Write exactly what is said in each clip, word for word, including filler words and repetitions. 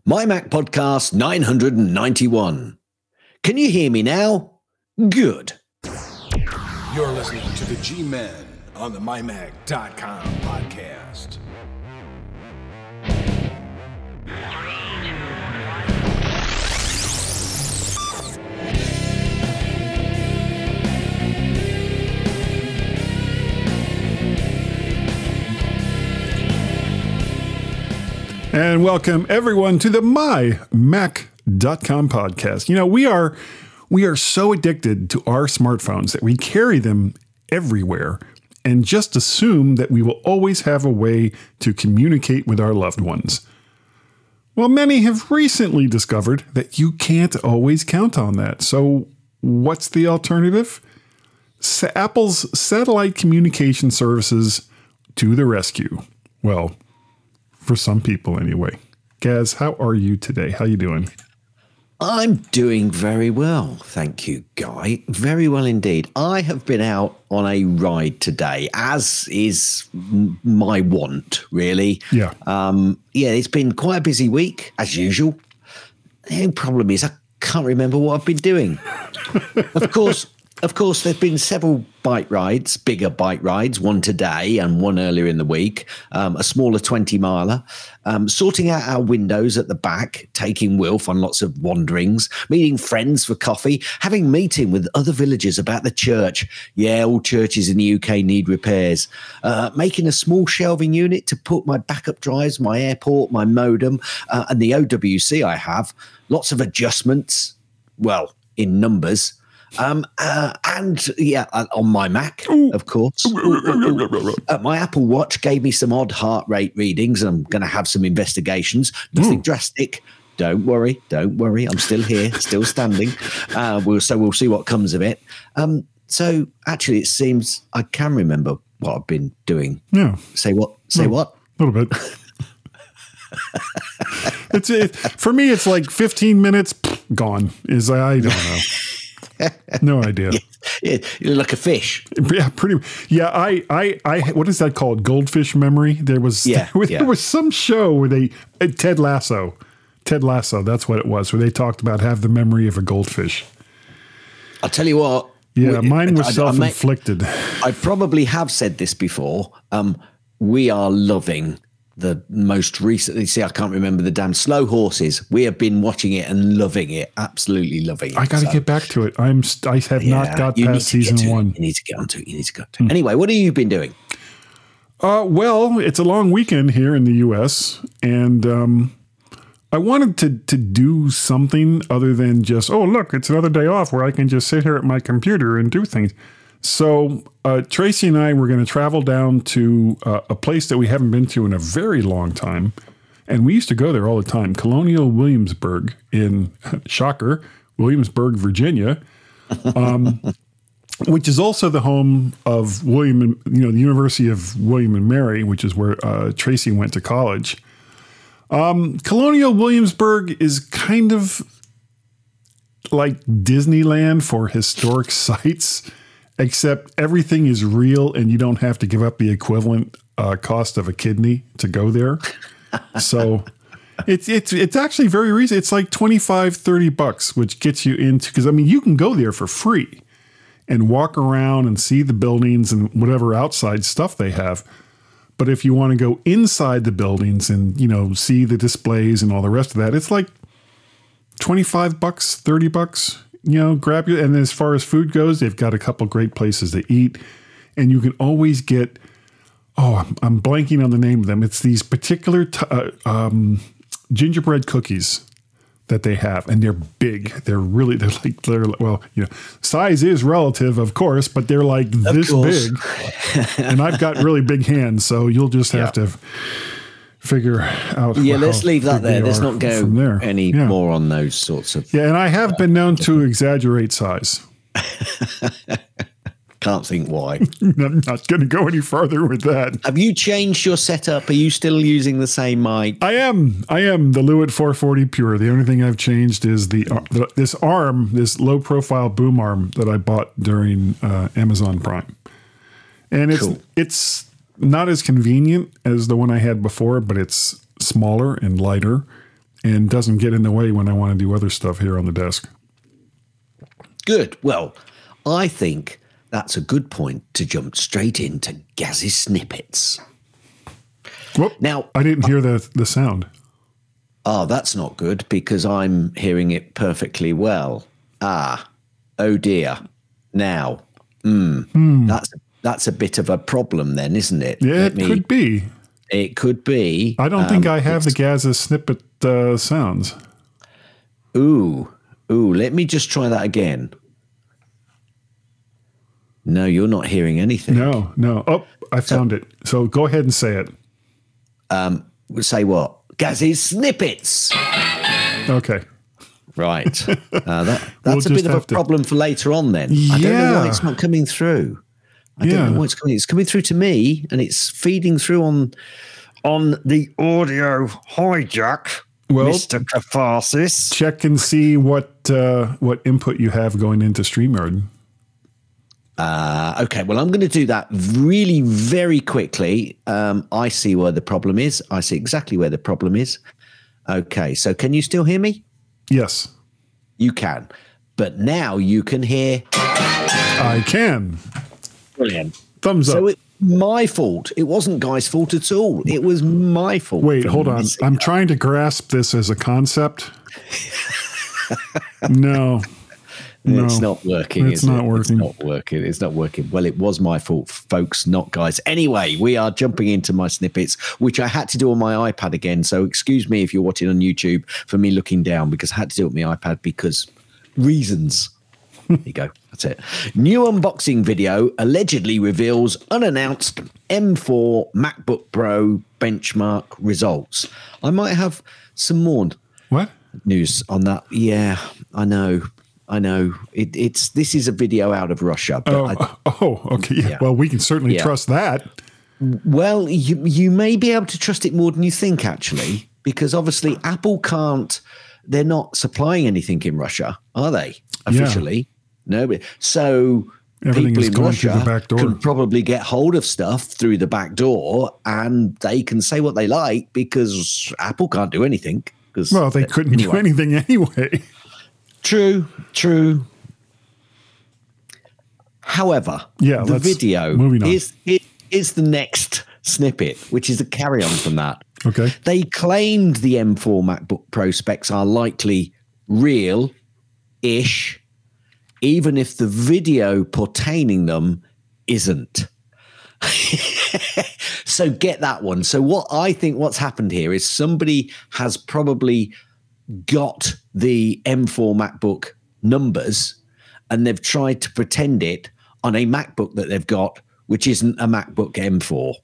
My Mac Podcast nine hundred ninety-one. Can you hear me now? Good. You're listening to the G-Men on the my mac dot com podcast. And welcome everyone to the my mac dot com podcast. You know, we are we are so addicted to our smartphones that we carry them everywhere and just assume that we will always have a way to communicate with our loved ones. Well, many have recently discovered that you can't always count on that. So what's the alternative? Sa- Apple's satellite communication services to the rescue. Well, for some people anyway. Gaz, how are you today? How you doing? I'm doing very well, thank you, Guy. Very well indeed. I have been out on a ride today, as is m- my want, really. Yeah. Um, yeah, it's been quite a busy week, as usual. The problem is I can't remember what I've been doing. Of course, Of course, there've been several bike rides, bigger bike rides, one today and one earlier in the week, um, a smaller twenty miler, um, sorting out our windows at the back, taking Wilf on lots of wanderings, meeting friends for coffee, having meeting with other villagers about the church. Yeah, all churches in the U K need repairs. Uh, making a small shelving unit to put my backup drives, my airport, my modem, uh, and the O W C I have. Lots of adjustments, well, in numbers. Um, uh, and yeah, on my Mac, of course. uh, my Apple Watch gave me some odd heart rate readings, and I'm going to have some investigations. Nothing mm. drastic. Don't worry. Don't worry. I'm still here, still standing. Uh, we'll, so we'll see what comes of it. Um, so actually, it seems I can remember what I've been doing. Yeah. Say what? Say no, what? A little bit. it's it, for me. It's like fifteen minutes gone. Is I don't know. No idea. Yeah, yeah, you're like a fish. Yeah, pretty. Yeah, I, I, I. What is that called? Goldfish memory. There was, yeah, there, yeah. there was some show where they uh, Ted Lasso, Ted Lasso. That's what it was. Where they talked about have the memory of a goldfish. I'll tell you what. Yeah, we, mine was I, self-inflicted. I, may, I probably have said this before. Um, we are loving the most recently. See, I can't remember the damn Slow Horses. We have been watching it and loving it, absolutely loving it. I got to so, get back to it. I'm. I have yeah, not got past season one. It. You need to get onto it. You need to go to it. Hmm. Anyway, what have you been doing? Uh, well, it's a long weekend here in the U S, and um, I wanted to to do something other than just, oh, look, it's another day off where I can just sit here at my computer and do things. So uh, Tracy and I were going to travel down to uh, a place that we haven't been to in a very long time. And we used to go there all the time. Colonial Williamsburg in, shocker, Williamsburg, Virginia, um, which is also the home of William, and, you know, the University of William and Mary, which is where uh, Tracy went to college. Um, Colonial Williamsburg is kind of like Disneyland for historic sites. Except everything is real and you don't have to give up the equivalent uh, cost of a kidney to go there. So it's it's it's actually very reasonable. It's like twenty-five, thirty bucks, which gets you into, because I mean, you can go there for free and walk around and see the buildings and whatever outside stuff they have. But if you want to go inside the buildings and, you know, see the displays and all the rest of that, it's like twenty-five bucks, thirty bucks. You know, grab you. And as far as food goes, they've got a couple great places to eat. And you can always get, oh, I'm, I'm blanking on the name of them. It's these particular t- uh, um, gingerbread cookies that they have. And they're big. They're really, they're like, they're, well, you know, size is relative, of course, but they're like of this course. big. And I've got really big hands. So you'll just have yeah. to figure out. Yeah, let's leave that there. Let's not go there. any yeah. more on those sorts of. Yeah, and I have been known to exaggerate size. Can't think why. I'm not going to go any further with that. Have you changed your setup? Are you still using the same mic? I am. I am the Lewitt four forty Pure. The only thing I've changed is the, uh, the this arm, this low profile boom arm that I bought during uh, Amazon Prime, and it's cool. It's not as convenient as the one I had before, but it's smaller and lighter. and doesn't get in the way when I want to do other stuff here on the desk. Good. Well, I think that's a good point to jump straight into Gaz's snippets. Whoop, Now, I didn't hear the, the sound. oh, that's not good because I'm hearing it perfectly well. Ah, oh dear. Now, mm, Hmm. that's that's a bit of a problem then, isn't it? Yeah, Let it me- could be. It could be. I don't think Um, I have the Gaza snippet uh, sounds. Ooh, ooh, let me just try that again. No, you're not hearing anything. No, no. Oh, I found it. So go ahead and say it. Say what? Gaz's snippets. Okay. Right. Uh, that, We'll that's a just bit of a have to- problem for later on then. I don't know Yeah. why it's not coming through. I Yeah. don't know why it's coming. It's coming through to me and it's feeding through on on the audio hijack, Well- Mister Catharsis. Check and see what uh, what input you have going into StreamYard. Uh, okay, well, I'm going to do that really very quickly. Um, I see where the problem is. I see exactly where the problem is. Okay, so can you still hear me? Yes, You can. But now you can hear. I can. Brilliant. Thumbs up. So it's my fault. It wasn't Guy's fault at all. It was my fault. Wait, for hold on. missing I'm that. trying to grasp this as a concept. No. No. It's not working. It's is not it? working. It's not working. It's not working. Well, it was my fault, folks, not Guys. Anyway, we are jumping into my snippets, which I had to do on my iPad again. So excuse me if you're watching on YouTube for me looking down because I had to do it on my iPad because reasons. There you go. That's it. New unboxing video allegedly reveals unannounced M four MacBook Pro benchmark results. I might have some more What? news on that. Yeah, I know. I know. It, it's this is a video out of Russia. But Oh, I, oh, okay. Yeah. Yeah. Well, we can certainly Yeah. trust that. well, you, you may be able to trust it more than you think, actually, because obviously Apple can't. They're not supplying anything in Russia, are they? Officially, no. But so Everything people is in going through Russia the back door. can probably get hold of stuff through the back door, and they can say what they like because Apple can't do anything. Because Well, they couldn't do anyway. anything anyway. True, true. However, Yeah, the let's- video moving on. is is is the next snippet, which is a carry on from that. Okay. They claimed the M four MacBook Pro specs are likely real-ish, even if the video pertaining them isn't. So get that one. So what I think what's happened here is somebody has probably got the M four MacBook numbers and they've tried to pretend it on a MacBook that they've got, which isn't a MacBook M four.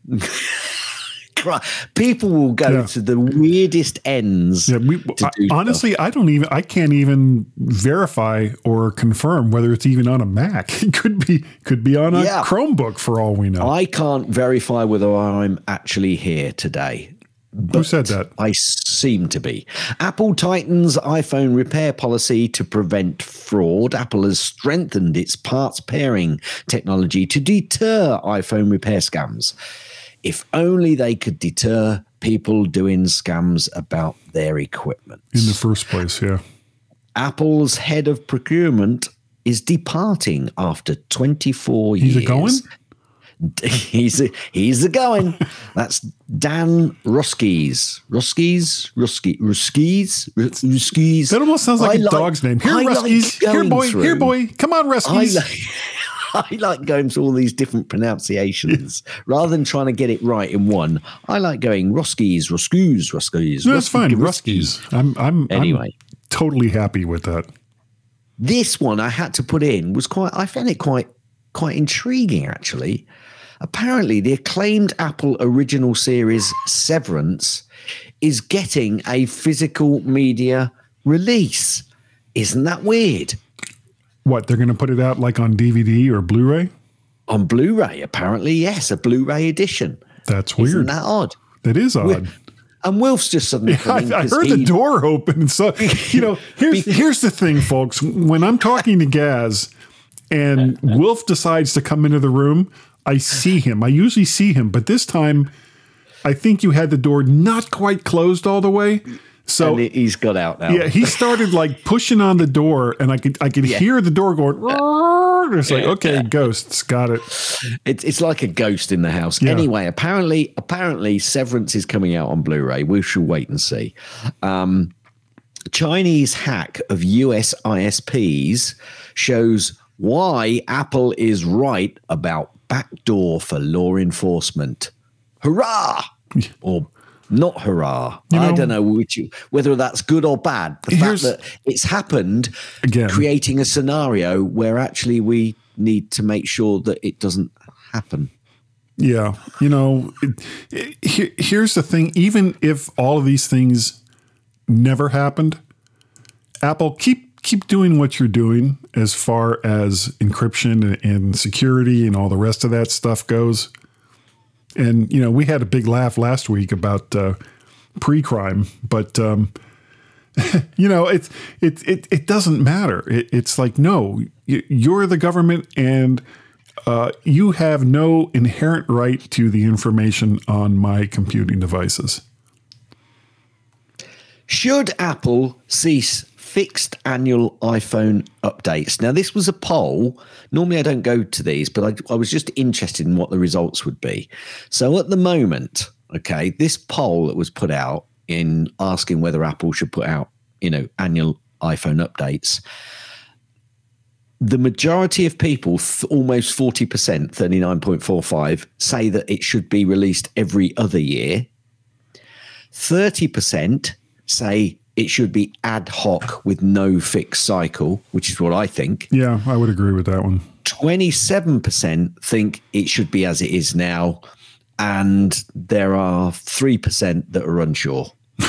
People will go Yeah. to the weirdest ends. Yeah, we, to I- do stuff. honestly, I don't even, I can't even verify or confirm whether it's even on a Mac. It could be, could be on a Yeah. Chromebook for all we know. I can't verify whether I'm actually here today. Who said that? I seem to be. Apple tightens iPhone repair policy to prevent fraud. Apple has strengthened its parts pairing technology to deter iPhone repair scams. If only they could deter people doing scams about their equipment. In the first place, yeah. Apple's head of procurement is departing after twenty-four years. He's a going? He's a, he's a going. That's Dan Ruskies. Ruskies? Ruski, Ruskies? Ruskies. That almost sounds like I a dog's name. Here, I like Ruskies. Here, going boy. through- Here, boy. Come on, I Ruskies. like, I like going through all these different pronunciations rather than trying to get it right in one. I like going Ruskies, Ruskies, Ruskies. No, that's fine. Ruskies. Ruskies. I'm, I'm, Anyway. I'm totally happy with that. This one I had to put in was quite, I found it quite, quite intriguing actually. Apparently, the acclaimed Apple original series Severance is getting a physical media release. Isn't that weird? What, they're going to put it out like on D V D or Blu-ray? On Blu-ray, apparently, yes, a Blu-ray edition. That's Isn't weird. that odd? That is odd. And Wilf's just suddenly I, come in I 'cause heard the he- door open. So, you know, here's, here's the thing, folks. When I'm talking to Gaz and Wilf decides to come into the room, I see him. I usually see him. But this time, I think you had the door not quite closed all the way. So and he's got out now. Yeah, he started like pushing on the door, and I could I could yeah. hear the door going. It's like, okay, yeah. ghosts, got it. It's it's like a ghost in the house. Yeah. Anyway, apparently, apparently, Severance is coming out on Blu-ray. We shall wait and see. Um, Chinese hack of U S I S Ps shows why Apple is right about backdoor for law enforcement. Hurrah! Or not hurrah. You know, I don't know which, whether that's good or bad. The fact that it's happened, again, creating a scenario where actually we need to make sure that it doesn't happen. Yeah. You know, it, it, here's the thing. Even if all of these things never happened, Apple, keep keep doing what you're doing as far as encryption and, and security and all the rest of that stuff goes. And, you know, we had a big laugh last week about uh, pre-crime, but, um, you know, it's, it, it, it doesn't matter. It, it's like, no, you're the government and uh, you have no inherent right to the information on my computing devices. Should Apple cease fixed annual iPhone updates? Now, this was a poll. Normally, I don't go to these, but I, I was just interested in what the results would be. So at the moment, okay, this poll that was put out in asking whether Apple should put out, you know, annual iPhone updates, the majority of people, th- almost forty percent, thirty-nine point four five, say that it should be released every other year. thirty percent say it should be ad hoc with no fixed cycle, which is what I think. Yeah, I would agree with that one. twenty-seven percent think it should be as it is now. And there are three percent that are unsure.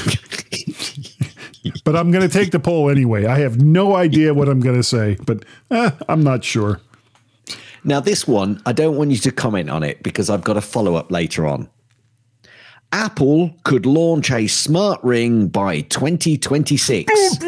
But I'm going to take the poll anyway. I have no idea what I'm going to say, but eh, I'm not sure. Now, this one, I don't want you to comment on it because I've got a follow-up later on. Apple could launch a smart ring by twenty twenty-six,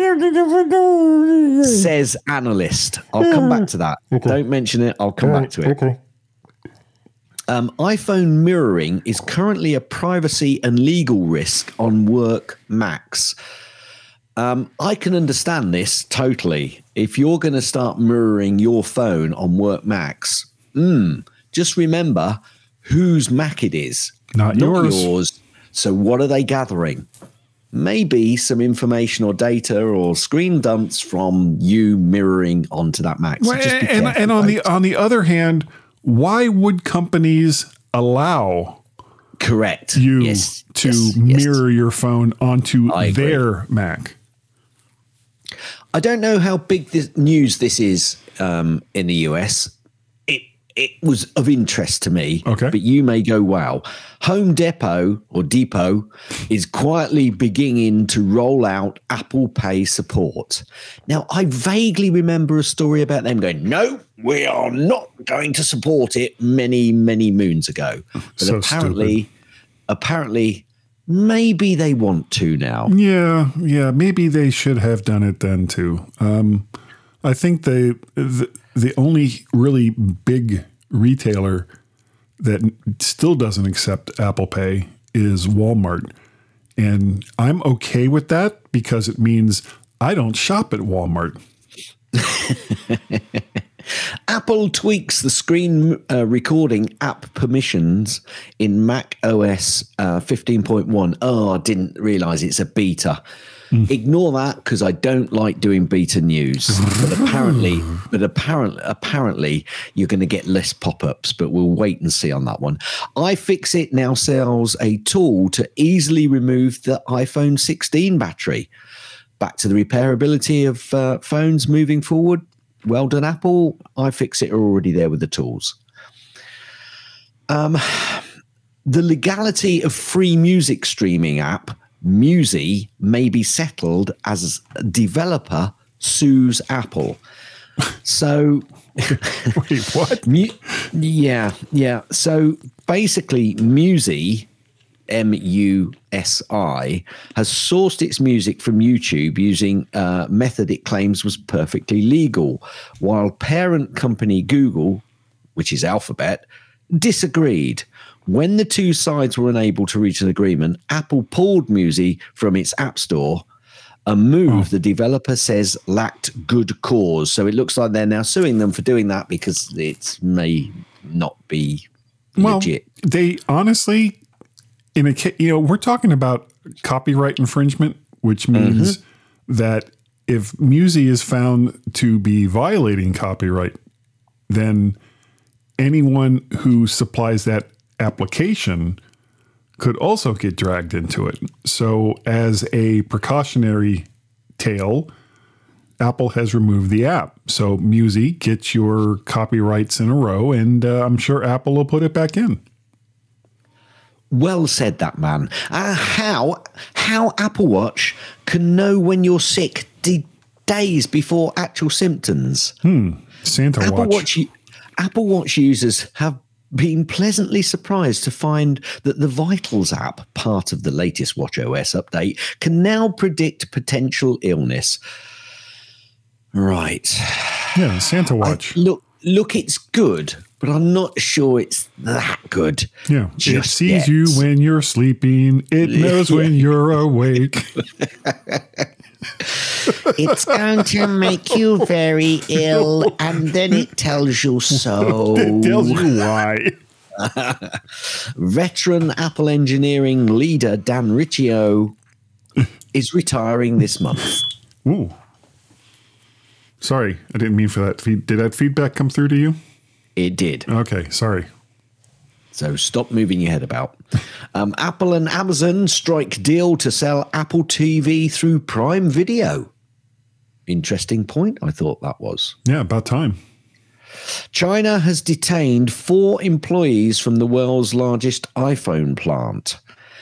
says analyst. I'll come back to that. Okay. Don't mention it. I'll come right, back to it. Okay. Um, iPhone mirroring is currently a privacy and legal risk on work Macs. Um, I can understand this totally. If you're going to start mirroring your phone on work Macs, mm, just remember whose Mac it is. Not, Not yours. yours. So what are they gathering? Maybe some information or data or screen dumps from you mirroring onto that Mac. So well, and and on the on the other hand, why would companies allow correct you yes. to yes. mirror yes. your phone onto their Mac? I don't know how big this news this is um, in the U S. It was of interest to me, okay. But you may go, wow. Home Depot or Depot is quietly beginning to roll out Apple Pay support. Now, I vaguely remember a story about them going, no, we are not going to support it many, many moons ago. But so apparently, stupid. apparently, maybe they want to now. Yeah, yeah, maybe they should have done it then too. Um, I think they... The, The only really big retailer that still doesn't accept Apple Pay is Walmart. And I'm okay with that because it means I don't shop at Walmart. Apple tweaks the screen uh, recording app permissions in Mac O S uh, fifteen point one. Oh, I didn't realize it's a beta. Mm. Ignore that because I don't like doing beta news. But apparently, but apparently, apparently, you're going to get less pop-ups. But we'll wait and see on that one. iFixit now sells a tool to easily remove the iPhone sixteen battery. Back to the repairability of uh, phones moving forward. Well done, Apple. iFixit are already there with the tools. Um, the legality of free music streaming app Musi may be settled as developer sues Apple. So, wait, what? Mu- yeah, yeah. So basically, Musi, M U S I, has sourced its music from YouTube using a method it claims was perfectly legal, while parent company Google, which is Alphabet, disagreed. When the two sides were unable to reach an agreement, Apple pulled Music from its App Store, a move oh. the developer says lacked good cause. So it looks like they're now suing them for doing that because it may not be well, legit. They honestly, in a you know, we're talking about copyright infringement, which means mm-hmm. that if Music is found to be violating copyright, then anyone who supplies that application could also get dragged into it. So as a precautionary tale, Apple has removed the app. So Music gets your copyrights in a row, and uh, I'm sure Apple will put it back in. Well said, that man. Uh, how how Apple Watch can know when you're sick d- days before actual symptoms? Hmm. Santa Apple Watch. Watch. Apple Watch users have been pleasantly surprised to find that the Vitals app, part of the latest watchOS update, can now predict potential illness. Right. Yeah, Santa Watch. I, look, look, it's good, but I'm not sure it's that good. Yeah. Just it sees yet. you when you're sleeping. It knows yeah. when you're awake. It's going to make you very ill, and then it tells you so. It tells you why. Veteran Apple engineering leader Dan Riccio is retiring this month. Ooh. Sorry, I didn't mean for that. Did that feedback come through to you? It did. Okay, sorry. So stop moving your head about. Um, Apple and Amazon strike deal to sell Apple T V through Prime Video. Interesting point, I thought that was. Yeah, about time. China has detained four employees from the world's largest iPhone plant.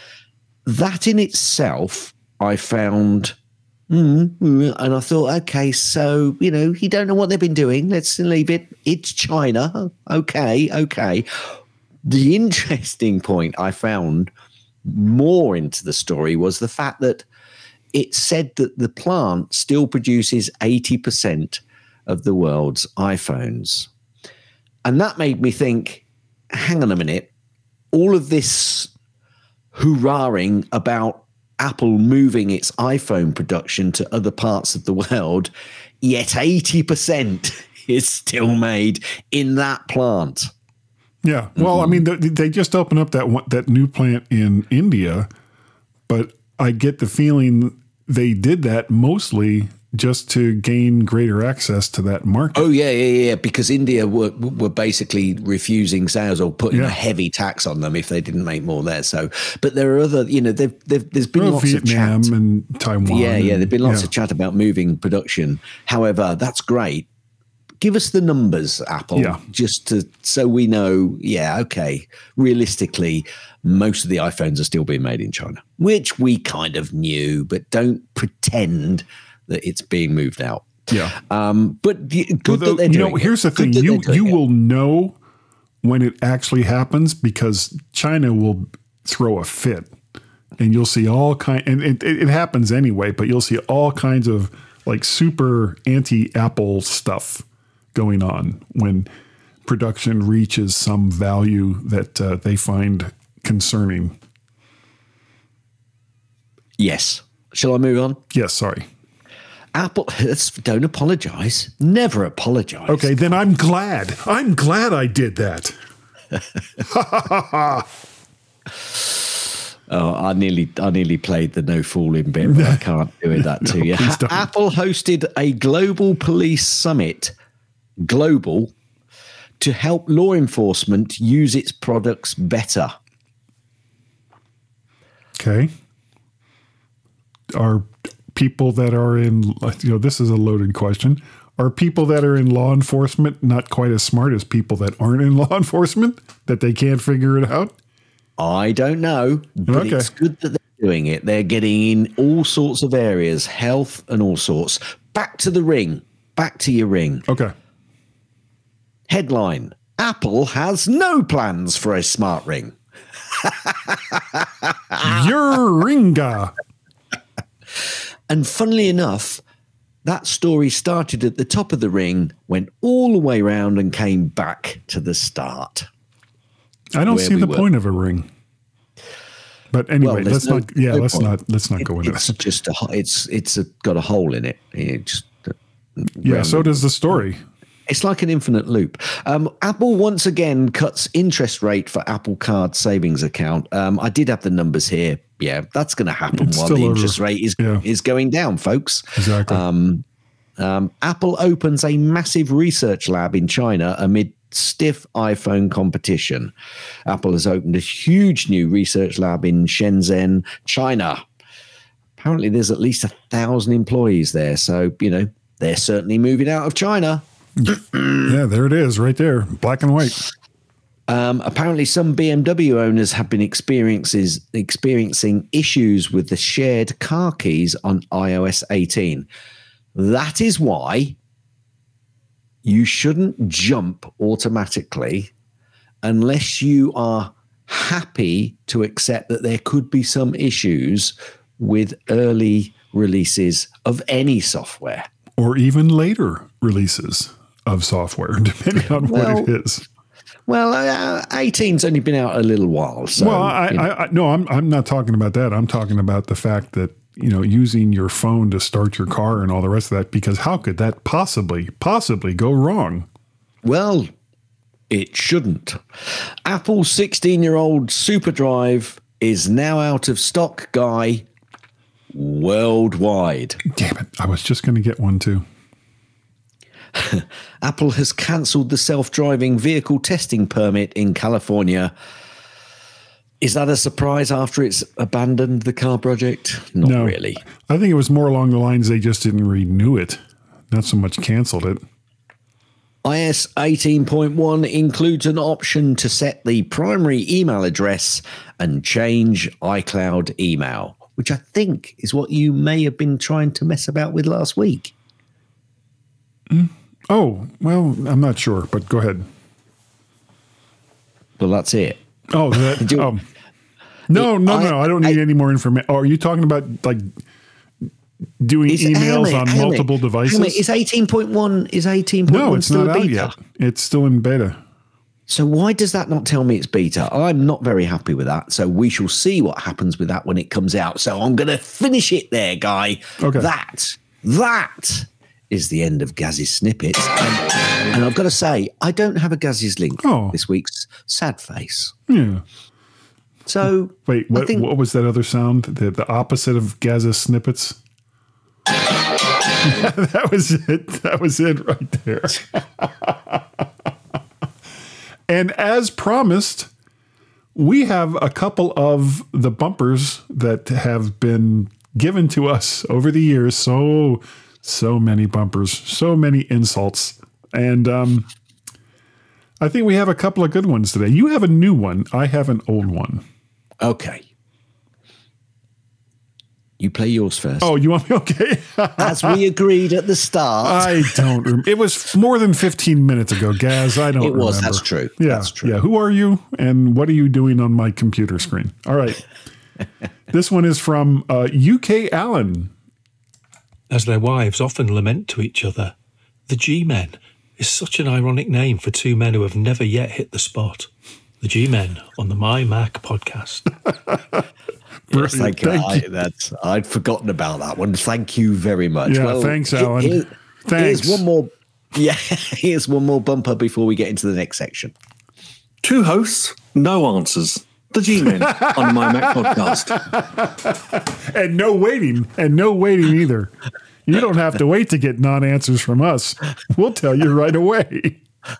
That in itself, I found... Mm, and I thought, okay, so, you know, you don't know what they've been doing. Let's leave it. It's China. Okay, okay. The interesting point I found more into the story was the fact that it said that the plant still produces eighty percent of the world's iPhones. And that made me think, hang on a minute, all of this hoorahing about Apple moving its iPhone production to other parts of the world, yet eighty percent is still made in that plant. Yeah. Well, mm-hmm. I mean, they just opened up that one, that new plant in India, but I get the feeling they did that mostly just to gain greater access to that market. Oh, yeah, yeah, yeah, because India were were basically refusing sales or putting yeah. a heavy tax on them if they didn't make more there. So, but there are other, you know, they've, they've, there's been well, lots Vietnam of chat. and Taiwan. Yeah, yeah, there've been lots yeah. of chat about moving production. However, that's great. Give us the numbers, Apple, yeah. just to so we know, yeah, okay, realistically, most of the iPhones are still being made in China, which we kind of knew, but don't pretend that it's being moved out. Yeah. Um, but good well, the, that they're you doing know, here's it. the thing. You you it. will know when it actually happens because China will throw a fit and you'll see all kind, and it, it happens anyway, but you'll see all kinds of like super anti-Apple stuff going on when production reaches some value that uh, they find concerning. Yes. Shall I move on? Yes, sorry. Apple, don't apologize. Never apologize. Okay, then I'm glad. I'm glad I did that. Oh, I nearly, I nearly played the no fooling bit, but I can't do it that to no, you. Apple hosted a global police summit, global, to help law enforcement use its products better. Okay. Are people that are in, you know, this is a loaded question. Are people that are in law enforcement not quite as smart as people that aren't in law enforcement, that they can't figure it out? I don't know, but okay. It's good that they're doing it. They're getting in all sorts of areas, health and all sorts. Back to the ring. Back to your ring. Okay. Headline: Apple has no plans for a smart ring. Your ringa. And funnily enough, that story started at the top of the ring, went all the way round and came back to the start. I don't where see we the were. point of a ring. But anyway, Well, let's there's no- not. Yeah, no let's point. not. Let's not It- go into it's that. just a. ho- It's it's a, got a hole in it. It just Yeah. round So the- does the story. It's like an infinite loop. Um, Apple once again cuts interest rate for Apple Card savings account. Um, I did have the numbers here. Yeah, that's going to happen It's while still the over. interest rate is Yeah. is going down, folks. Exactly. Um, um, Apple opens a massive research lab in China amid stiff iPhone competition. Apple has opened a huge new research lab in Shenzhen, China. Apparently, there's at least a thousand employees there. So, you know, they're certainly moving out of China. Yeah, there it is, right there, black and white. Um, apparently, some B M W owners have been experiences experiencing issues with the shared car keys on i O S eighteen. That is why you shouldn't jump automatically unless you are happy to accept that there could be some issues with early releases of any software. Or even later releases of software, depending on Well, what it is. Well, uh, eighteen's only been out a little while. So, Well, I, you know. I, I no, I'm I'm not talking about that. I'm talking about the fact that, you know, using your phone to start your car and all the rest of that, because how could that possibly, possibly go wrong? Well, it shouldn't. Apple's sixteen-year-old SuperDrive is now out of stock, Guy, worldwide. Damn it. I was just going to get one too. Apple has cancelled the self-driving vehicle testing permit in California. Is that a surprise after it's abandoned the car project? Not No, really. I think it was more along the lines they just didn't renew it, not so much canceled it. i O S eighteen point one includes an option to set the primary email address and change iCloud email, which I think is what you may have been trying to mess about with last week. Oh, well, I'm not sure, but go ahead. Well, that's it. Oh, that, Do- um, no, no, I- no. I don't need I- any more information. Oh, are you talking about like doing Is- emails hang a minute, on hang a minute, multiple hang a devices? minute, Is eighteen point one is eighteen point one No, it's still not a out beta? yet. It's still in beta. So why does that not tell me it's beta? I'm not very happy with that. So we shall see what happens with that when it comes out. So I'm going to finish it there, Guy. Okay. That, that is the end of Gaz's snippets. And, and I've got to say, I don't have a Gaz's link Oh. this week's sad face. Yeah. So Wait, I what, think, what was that other sound? The, the opposite of Gaza's snippets? Yeah, that was it. That was it right there. And as promised, we have a couple of the bumpers that have been given to us over the years. So, so many bumpers, so many insults. And um, I think we have a couple of good ones today. You have a new one. I have an old one. okay. You play yours first. Oh, you want me? Okay. As we agreed at the start. I don't remember. It was more than fifteen minutes ago, Gaz. I don't It was. remember. That's true. Yeah. That's true. Yeah. Who are you and what are you doing on my computer screen? All right. This one is from uh, U K Allen. As their wives often lament to each other, the G-Men is such an ironic name for two men who have never yet hit the spot. The G-Men on the My Mac podcast. Yes, thank you. Thank I, you. that's, I'd forgotten about that one. Thank you very much. Yeah, thanks, he- Alan. here- Thanks. Here's one more. Yeah, here's one more bumper before we get into the next section. Two hosts, no answers. The G-Men on the My Mac podcast. And no waiting. And no waiting either. You don't have to wait to get non-answers from us. We'll tell you right away.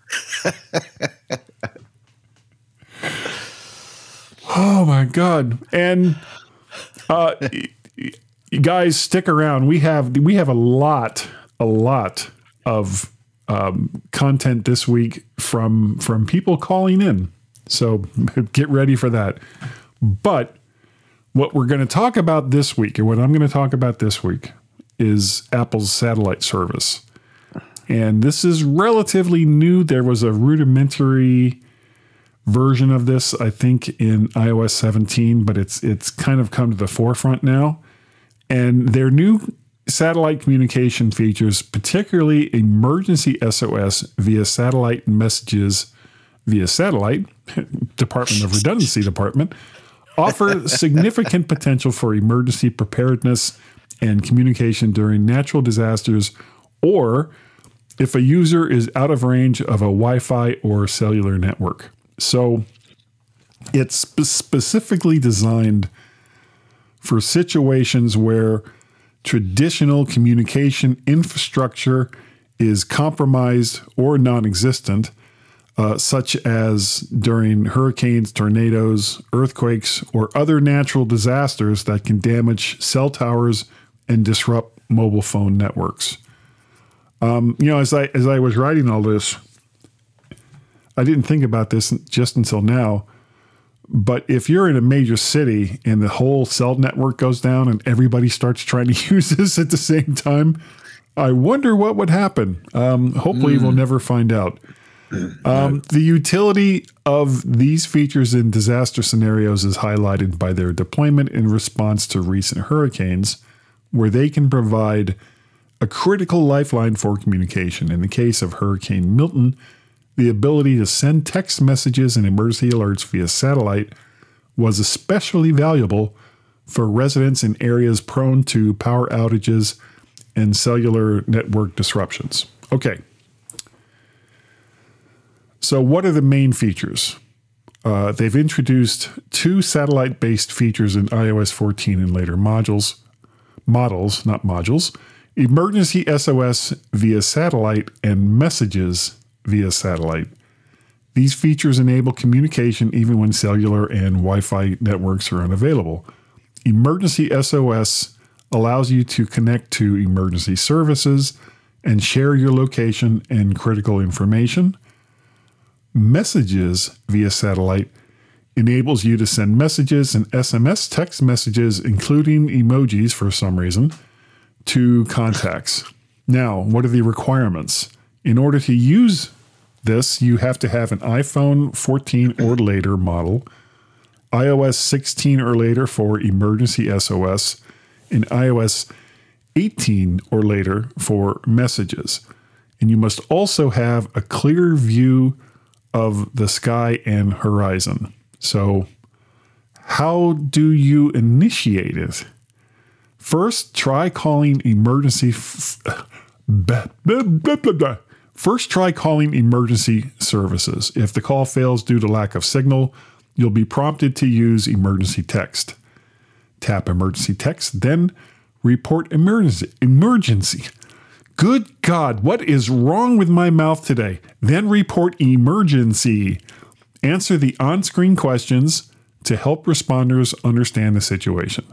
Oh my God. And uh, you guys stick around. We have we have a lot, a lot of um, content this week from from people calling in. So get ready for that. But what we're going to talk about this week, and what I'm going to talk about this week, is Apple's satellite service. And this is relatively new. There was a rudimentary version of this, I think, in i O S seventeen, but it's it's kind of come to the forefront now. And their new satellite communication features, particularly emergency S O S via satellite messages via satellite, Department of Redundancy Department, offer significant potential for emergency preparedness and communication during natural disasters, or if a user is out of range of a Wi-Fi or cellular network. So it's spe- specifically designed for situations where traditional communication infrastructure is compromised or non-existent, uh, such as during hurricanes, tornadoes, earthquakes, or other natural disasters that can damage cell towers and disrupt mobile phone networks. Um, you know, as I as I was writing all this, I didn't think about this just until now. But if you're in a major city and the whole cell network goes down and everybody starts trying to use this at the same time, I wonder what would happen. Um, hopefully, mm. we'll never find out. Um, the utility of these features in disaster scenarios is highlighted by their deployment in response to recent hurricanes, where they can provide a critical lifeline for communication. In the case of Hurricane Milton, the ability to send text messages and emergency alerts via satellite was especially valuable for residents in areas prone to power outages and cellular network disruptions. Okay. So what are the main features? Uh, they've introduced two satellite-based features in i O S fourteen and later modules, models, not modules, emergency S O S via satellite and messages via satellite. These features enable communication even when cellular and Wi-Fi networks are unavailable. Emergency S O S allows you to connect to emergency services and share your location and critical information. Messages via satellite enables you to send messages and S M S text messages, including emojis for some reason, to contacts. Now, what are the requirements? In order to use this, you have to have an iPhone fourteen or later model, i O S sixteen or later for emergency S O S, and i O S eighteen or later for messages. And you must also have a clear view of the sky and horizon. So, how do you initiate it? First, try calling emergency. F- blah, blah, blah, blah, blah. First, try calling emergency services. If the call fails due to lack of signal, you'll be prompted to use emergency text. Tap emergency text, then report emergency. Emergency. Good God, what is wrong with my mouth today? Then report emergency. Answer the on-screen questions to help responders understand the situation.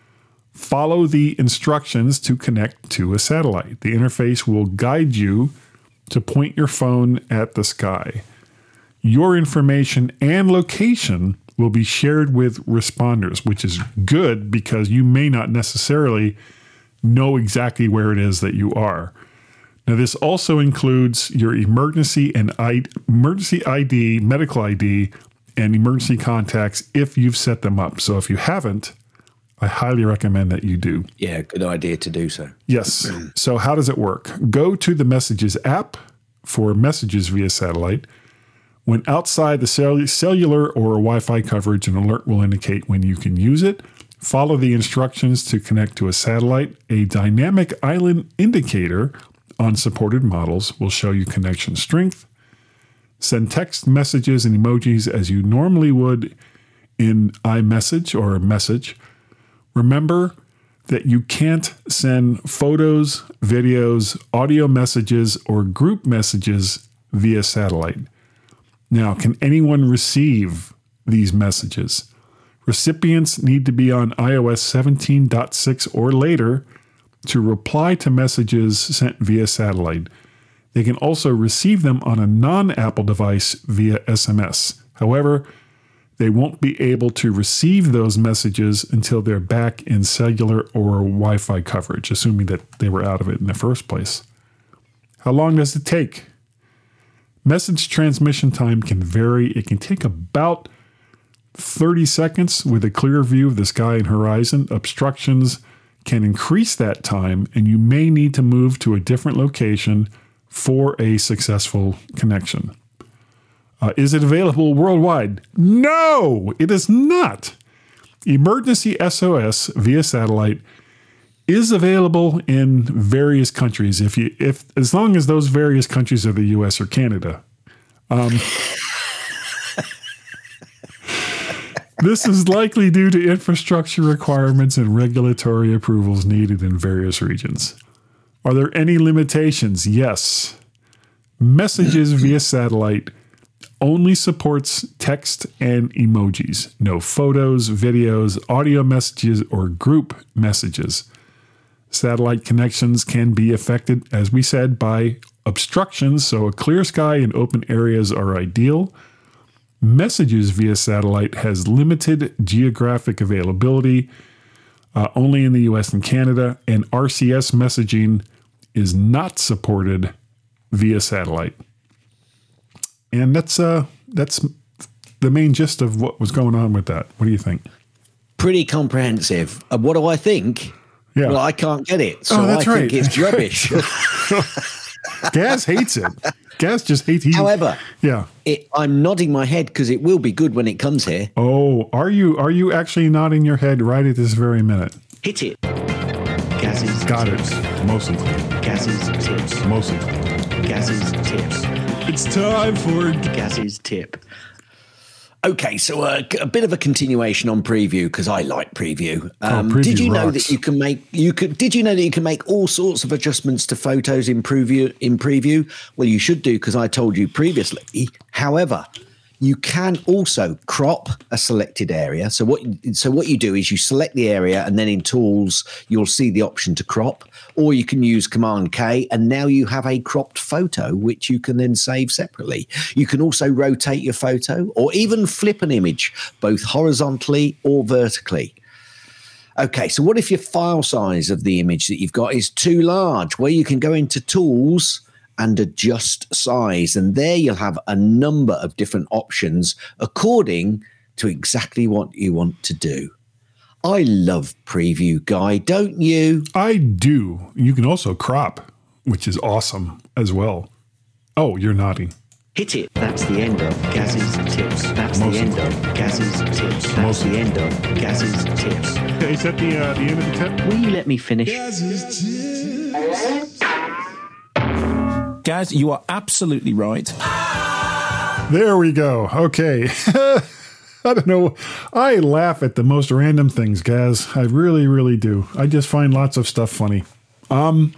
Follow the instructions to connect to a satellite. The interface will guide you to point your phone at the sky. Your information and location will be shared with responders, which is good because you may not necessarily know exactly where it is that you are. Now, this also includes your emergency and I, emergency I D, medical I D, and emergency contacts if you've set them up. So if you haven't, I highly recommend that you do. Yeah, good idea to do so. Yes. So how does it work? Go to the Messages app for messages via satellite. When outside the cell- cellular or Wi-Fi coverage, an alert will indicate when you can use it. Follow the instructions to connect to a satellite. A dynamic island indicator on supported models will show you connection strength. Send text messages and emojis as you normally would in iMessage or a message. Remember that you can't send photos, videos, audio messages, or group messages via satellite. Now, can anyone receive these messages? Recipients need to be on i O S seventeen point six or later to reply to messages sent via satellite. They can also receive them on a non-Apple device via S M S. However, they won't be able to receive those messages until they're back in cellular or Wi-Fi coverage, assuming that they were out of it in the first place. How long does it take? Message transmission time can vary. It can take about thirty seconds with a clear view of the sky and horizon. Obstructions can increase that time, and you may need to move to a different location for a successful connection. Uh, is it available worldwide? No, it is not. Emergency S O S via satellite is available in various countries. If you, if as long as those various countries are the U S or Canada. Um, this is likely due to infrastructure requirements and regulatory approvals needed in various regions. Are there any limitations? Yes. Messages via satellite only supports text and emojis. No photos, videos, audio messages, or group messages. Satellite connections can be affected, as we said, by obstructions, so a clear sky and open areas are ideal. Messages via satellite has limited geographic availability, uh, only in the U S and Canada, and R C S messaging is not supported via satellite. And that's uh, that's the main gist of what was going on with that. What do you think? Pretty comprehensive. And what do I think? Yeah. Well, I can't get it, so Oh, I that's think right. it's rubbish. Gaz hates it. Gaz just hates it. However, yeah. it, I'm nodding my head because it will be good when it comes here. Oh, are you are you actually nodding your head right at this very minute? Hit it. Gaz's Got tips. it. Mostly. Gaz's tips. Mostly. Gaz's tips. It's time for Gaz's tip. Okay, so a, a bit of a continuation on preview because I like preview. Um, oh, preview did you know rocks. that you can make you could? Did you know that you can make all sorts of adjustments to photos in preview? In preview, well, you should do because I told you previously. However, you can also crop a selected area. So what so what you do is you select the area and then in Tools you'll see the option to crop, or you can use Command K and now you have a cropped photo which you can then save separately. You can also rotate your photo or even flip an image both horizontally or vertically. Okay, so what if your file size of the image that you've got is too large? Well, you can go into Tools and adjust size. And there you'll have a number of different options according to exactly what you want to do. I love Preview, Guy, don't you? I do. You can also crop, which is awesome as well. Oh, you're nodding. Hit it. That's the end of Gaz's tips. That's Most the end of Gaz's tips. That's Most the end of Gaz's tips. Is that the, uh, the end of the tip? Will you let me finish? Gaz, you are absolutely right. There we go. Okay. I don't know. I laugh at the most random things, Gaz. I really, really do. I just find lots of stuff funny. Um,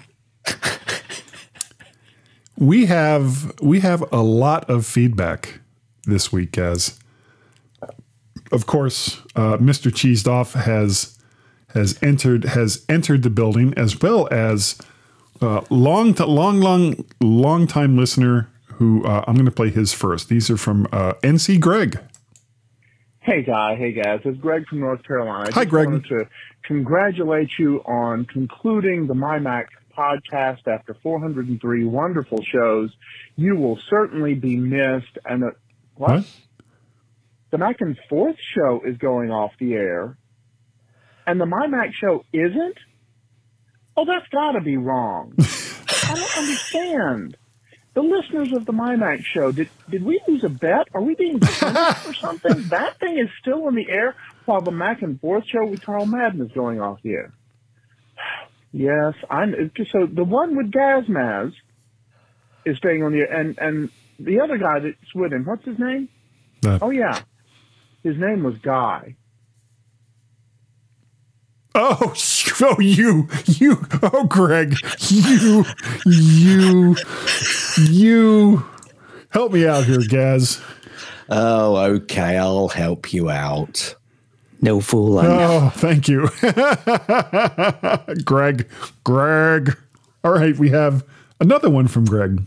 we have we have a lot of feedback this week, Gaz. Of course, uh, Mister Cheesed Off has has entered has entered the building, as well as uh, long, to, long, long, long time listener who uh, I'm going to play his first. These are from uh, N C Greg. Hey, Guy. Hey, guys. It's Greg from North Carolina. I Hi, just Greg. wanted to congratulate you on concluding the MyMac podcast after four hundred three wonderful shows. You will certainly be missed. And the, what? What? The Mac and Forth show is going off the air, and the MyMac show isn't? Oh, that's got to be wrong. I don't understand. The listeners of the MyMac show, did did we lose a bet? Are we being punished or something? That thing is still in the air while the Mac and Forth show with Carl Madden is going off the air. Yes, I so the one with Gazmaz is staying on the air, and and the other guy that's with him, what's his name? Uh, Oh yeah, his name was Guy. Oh, oh, you, you, oh, Greg, you, you, you. Help me out here, Gaz. Oh, okay, I'll help you out. No fool. I'm Oh, thank you. Greg, Greg. All right, we have another one from Greg.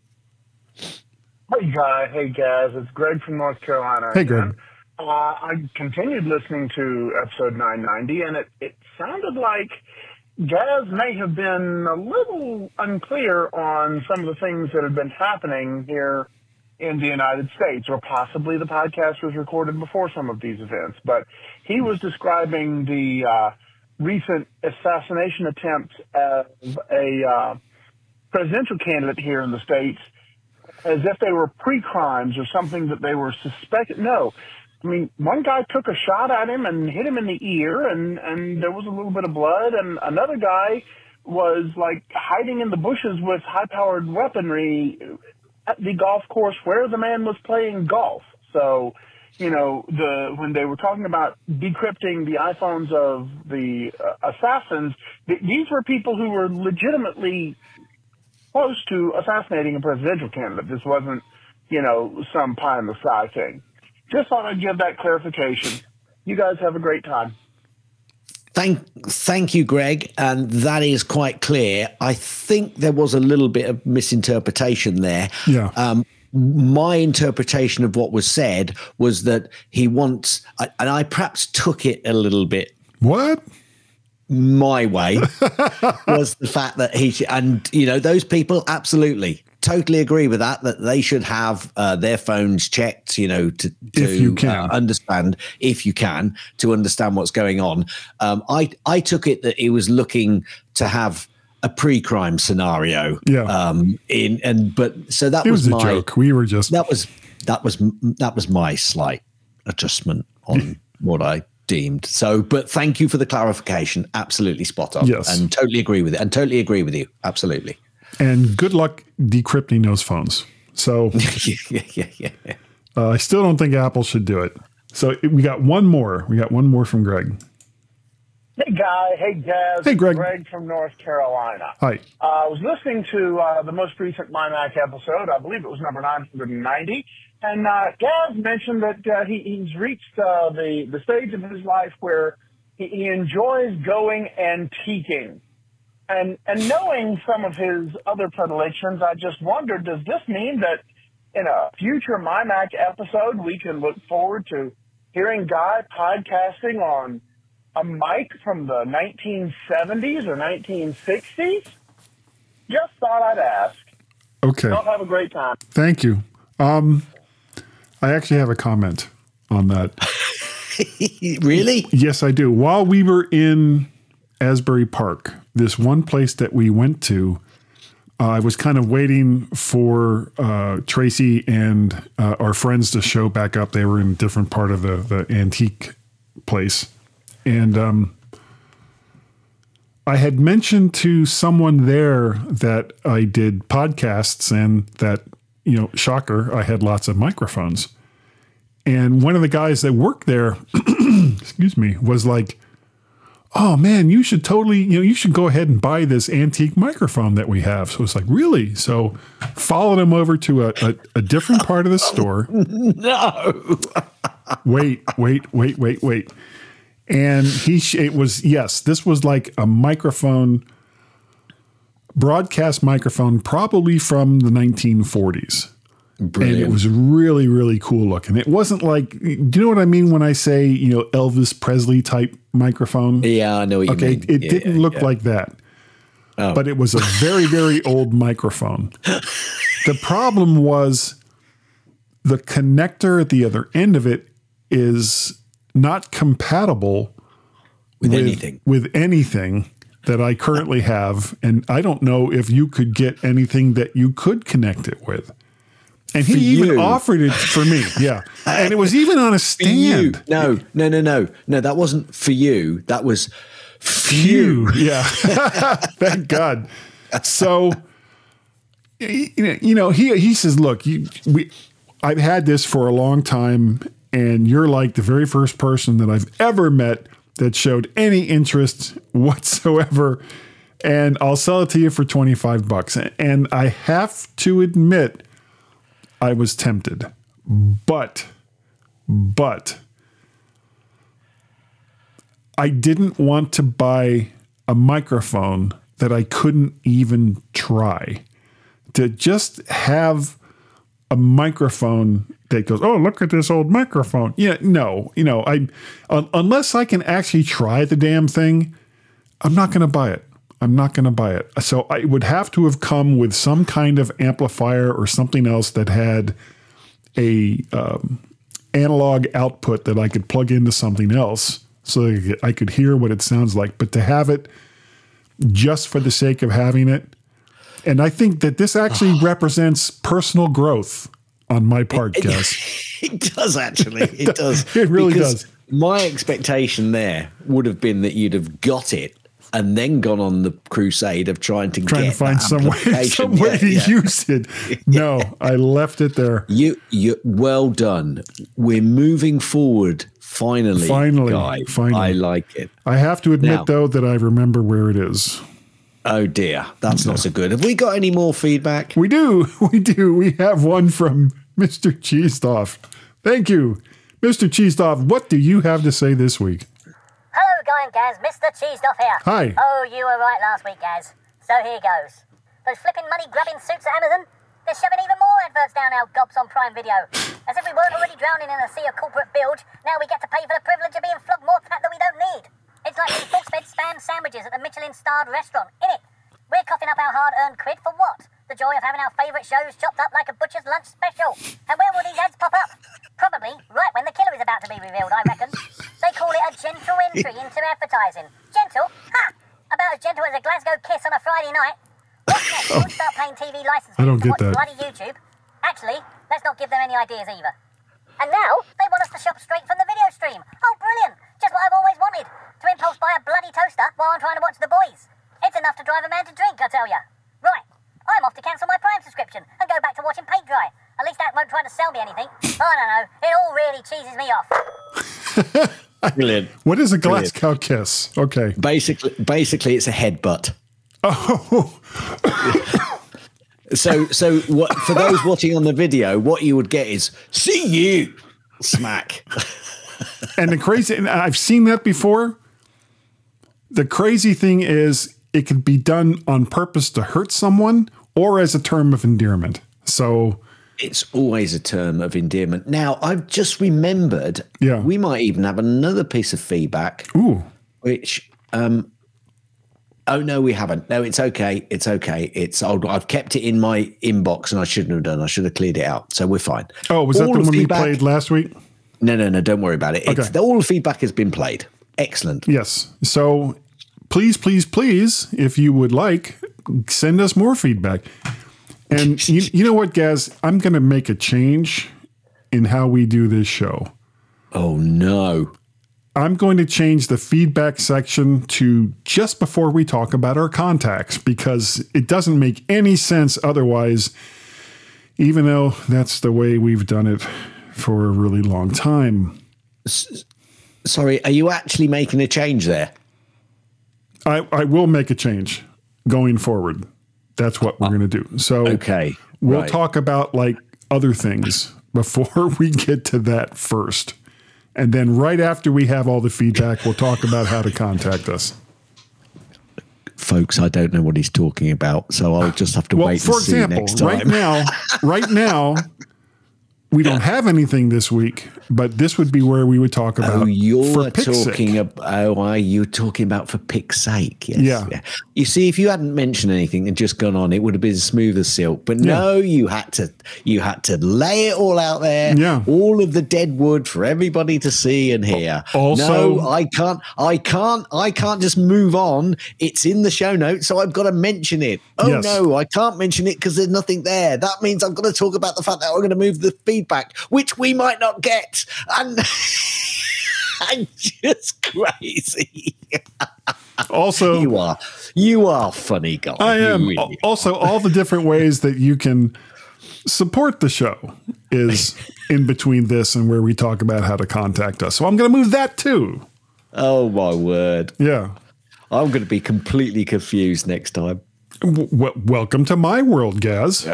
Hey, Guy. Hey, Gaz. It's Greg from North Carolina. Hey, Greg. again. Uh, I continued listening to episode nine ninety, and it, it sounded like Gaz may have been a little unclear on some of the things that have been happening here in the United States, or possibly the podcast was recorded before some of these events. But he was describing the uh, recent assassination attempt of a uh, presidential candidate here in the States as if they were pre-crimes or something that they were suspected. No. I mean, one guy took a shot at him and hit him in the ear, and, and there was a little bit of blood, and another guy was, like, hiding in the bushes with high-powered weaponry at the golf course where the man was playing golf. So, you know, the when they were talking about decrypting the iPhones of the uh, assassins, th- these were people who were legitimately close to assassinating a presidential candidate. This wasn't, you know, some pie in the sky thing. Just thought I'd give that clarification. You guys have a great time. Thank, thank you, Greg. And that is quite clear. I think there was a little bit of misinterpretation there. Yeah. Um, my interpretation of what was said was that he wants, and I perhaps took it a little bit What? my way, was the fact that he, and, you know, those people, absolutely. Totally agree with that, that they should have uh, their phones checked, you know, to, to If you can. Uh, understand, if you can, to understand what's going on. Um, I, I took it that he was looking to have a pre-crime scenario. Yeah. Um, in, and, but so that It was, was a my, joke. We were just. that was, that was, that was my slight adjustment on what I deemed. So, but thank you for the clarification. Absolutely spot on. Yes. And totally agree with it. And totally agree with you. Absolutely. And good luck decrypting those phones. So yeah, yeah, yeah, yeah. uh, I still don't think Apple should do it. So we got one more. We got one more from Greg. Hey, Guy. Hey, Gaz. Hey, Greg. Greg from North Carolina. Hi. Uh, I was listening to uh, the most recent MyMac episode. I believe it was number nine hundred ninety. And uh, Gaz mentioned that uh, he, he's reached uh, the, the stage of his life where he, he enjoys going antiquing. And and knowing some of his other predilections, I just wondered, does this mean that in a future MyMac episode, we can look forward to hearing Guy podcasting on a mic from the nineteen seventies or nineteen sixties? Just thought I'd ask. Okay. Y'all have a great time. Thank you. Um, I actually have a comment on that. Really? Yes, I do. While we were in Asbury Park, this one place that we went to, uh, I was kind of waiting for uh, Tracy and uh, our friends to show back up. They were in a different part of the, the antique place. And um, I had mentioned to someone there that I did podcasts and that, you know, shocker, I had lots of microphones. And one of the guys that worked there, excuse me, was like, oh man, you should totally, you know, you should go ahead and buy this antique microphone that we have. So it's like, really? So followed him over to a, a, a different part of the store. No. Wait, wait, wait, wait, wait. And he, sh- it was, yes, this was like a microphone, broadcast microphone, probably from the nineteen forties. Brilliant. And it was really, really cool looking. It wasn't like, do you know what I mean when I say, you know, Elvis Presley type microphone? Yeah, I know what you Okay, mean. it Yeah, didn't yeah, look yeah. like that. Oh. But it was a very, very old microphone. The problem was the connector at the other end of it is not compatible With anything. with anything that I currently have. And I don't know if you could get anything that you could connect it with. And he For even you. offered it for me. Yeah. And it was even on a For you. stand. No, no, no, no. No, that wasn't for you. That was Phew. few. Yeah. Thank God. So, you know, you know, he, he says, look, you, we, I've had this for a long time and you're like the very first person that I've ever met that showed any interest whatsoever. And I'll sell it to you for twenty-five bucks. And I have to admit, I was tempted, but, but I didn't want to buy a microphone that I couldn't even try. To just have a microphone that goes, oh, look at this old microphone. Yeah, no, you know, I un- unless I can actually try the damn thing, I'm not going to buy it. I'm not going to buy it. So I would have to have come with some kind of amplifier or something else that had a um, analog output that I could plug into something else so that I could hear what it sounds like. But to have it just for the sake of having it, And I think that this actually represents personal growth on my part, Gaz. It does, actually. It does. It really Because does. My expectation there would have been that you'd have got it and then gone on the crusade of trying to Trying get to find that some way, amplification. some way Yeah, to yeah. use it. No, I left it there. You, you, well done. We're moving forward. Finally, Finally, Guy. finally. I like it. I have to admit, Now- though, that I remember where it is. Oh dear, that's not so good. Have we got any more feedback? We do. We do. We have one from Mister Cheestoff. Thank you. Mister Cheestoff, what do you have to say this week? Hello, Guy and Gaz. Mister Cheesedoff here. Hi. Oh, you were right last week, Gaz. So here goes. Those flipping money-grabbing suits at Amazon, they're shoving even more adverts down our gobs on Prime Video. As if we weren't already drowning in a sea of corporate bilge, now we get to pay for the privilege of being flogged more fat that we don't need. It's like being force-fed spam sandwiches at the Michelin-starred restaurant, innit? We're coughing up our hard-earned quid for what? The joy of having our favourite shows chopped up like a butcher's lunch special. And where will these ads pop up? Probably right when the killer is about to be revealed, I reckon. They call it a gentle entry into advertising. Gentle? Ha! About as gentle as a Glasgow kiss on a Friday night. What's next? We'll start paying T V licence I don't fees to get watch that. bloody YouTube. Actually, let's not give them any ideas either. And now, they want us to shop straight from the video stream. Oh, brilliant! Just what I've always wanted. To impulse buy a bloody toaster while I'm trying to watch The Boys. It's enough to drive a man to drink, I tell ya. Right, I'm off to cancel my Prime subscription and go back to watching paint dry. At least that won't try to sell me anything. I don't know, it all really cheeses me off. Brilliant. What is a Brilliant. Glasgow kiss? Okay. Basically, basically, it's a headbutt. Oh, So, so what for those watching on the video? What you would get is "see you," smack. and the crazy, and I've seen that before. The crazy thing is, it can be done on purpose to hurt someone or as a term of endearment. So, It's always a term of endearment. Now, I've just remembered. Yeah. we might even have another piece of feedback. ooh, Which, um, oh no, we haven't. No, it's okay. It's okay. It's old. I've kept it in my inbox, and I shouldn't have done. I should have cleared it out. So we're fine. oh, was that All the one we feedback- played last week? No, no, no. Don't worry about it. It's, Okay. all the feedback has been played. Excellent. Yes. So, please, please, please, if you would like, send us more feedback. And you, you know what, Gaz? I'm going to make a change in how we do this show. Oh no. I'm going to change the feedback section to just before we talk about our contacts because it doesn't make any sense otherwise, even though that's the way we've done it for a really long time. Sorry, are you actually making a change there? I, I will make a change going forward. That's what we're going to do. So Okay. we'll right. talk about like other things before we get to that first. And then right after we have all the feedback, we'll talk about how to contact us. Folks, I don't know what he's talking about, so I'll just have to Well, wait for and see example, next time. right now, right now, we don't have anything this week, but this would be where we would talk about. Oh, you're for pick's talking sake. about. Oh, are you talking about for pick's sake? Yes. Yeah. You see, if you hadn't mentioned anything and just gone on, it would have been smooth as silk. But no, you had to. You had to lay it all out there. Yeah. All of the dead wood for everybody to see and hear. Also- no, I can't. I can't. I can't just move on. It's in the show notes, so I've got to mention it. Oh Yes. no, I can't mention it because there's nothing there. That means I've got to talk about the fact that we're going to move the feedback, which we might not get. And I'm just crazy. Also, You are, you are funny, guy. I You am. really are. Also, all the different ways that you can support the show is in between this and where we talk about how to contact us. So I'm going to move that too. Oh my word! Yeah. I'm going to be completely confused next time. W- w- welcome to my world, Gaz.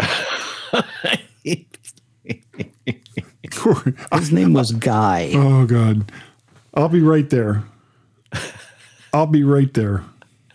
His name was Guy. Oh God, I'll be right there. I'll be right there.